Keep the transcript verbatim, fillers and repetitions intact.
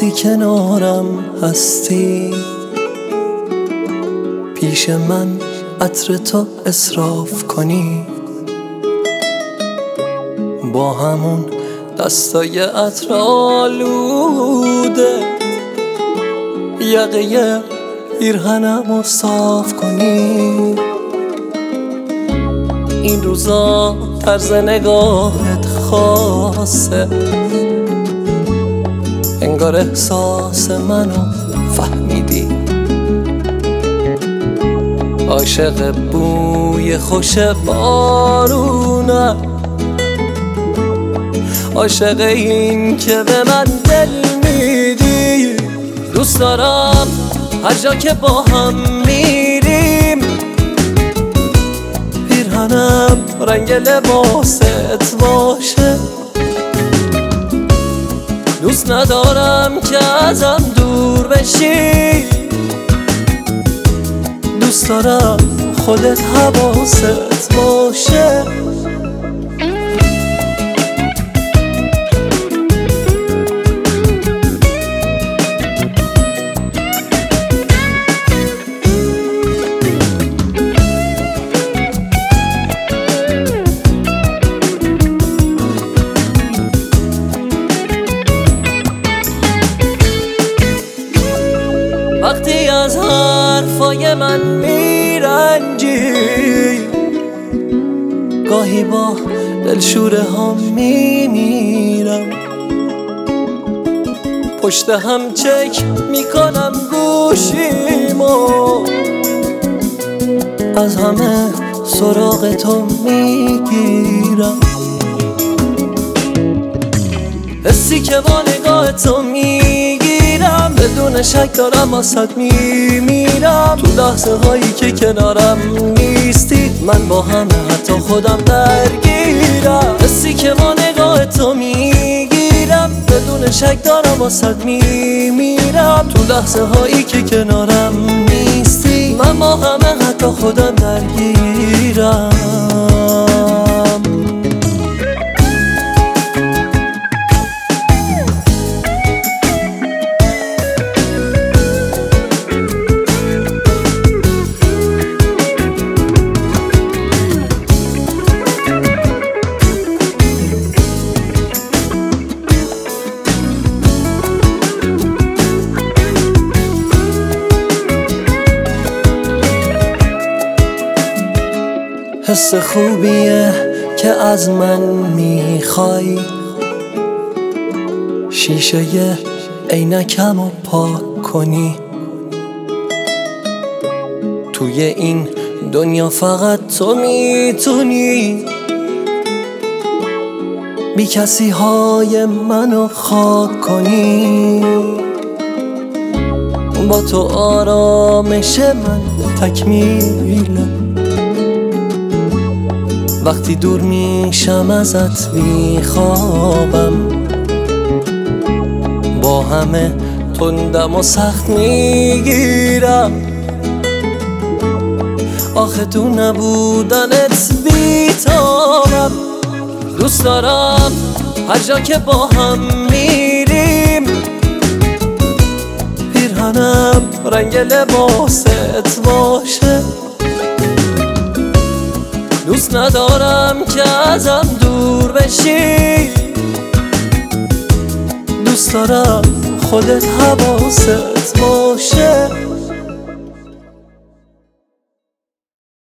وقتی کنارم هستی، پیش من عطر تو اصراف کنی، با همون دستای عطر آلوده یقه پیرهنمو صاف کنی. این روزا طرز نگاهت خاصه، انگار احساس منو فهمیدی، عاشق بوی خوش بارونه، عاشق این که به من دل میدی. دوست دارم هر جا که با هم میریم، پیرهنم رنگ لباست باشه. دوست ندارم که ازم دور بشی، دوست دارم خودت حواست باشه. وقتی از حرفای من میرنجی، گاهی با دلشوره ها میمیرم، پشت هم چک میکنم گوشیمو، از همه سراغ تو میگیرم. حسی که با نگاه تو میگیرم، بدون شک دارم واسد میمیرم. تو لحظه هایی که کنارم نیستی، من با همه حتی خودم درگیرم. حسی که با نگاه تو میگیرم، بدون شک دارم واسد میمیرم. تو لحظه هایی که کنارم نیستی، من با همه حتی خودم درگیرم. حس خوبیه که از من میخوای، شیشه عینکمو پاک کنی. توی این دنیا فقط تو میتونی بی کسی های منو خاک کنی. با تو آرامش من تکمیله، وقتی دور میشم ازت میخوابم، با همه تندم و سخت میگیرم. آخه تو نبودنت بیتابم. دوست دارم هر جا که با هم میریم، پیرهنم رنگ لباست باشه. دوست ندارم که ازم دور بشی، دوست دارم خودت حواست باشه.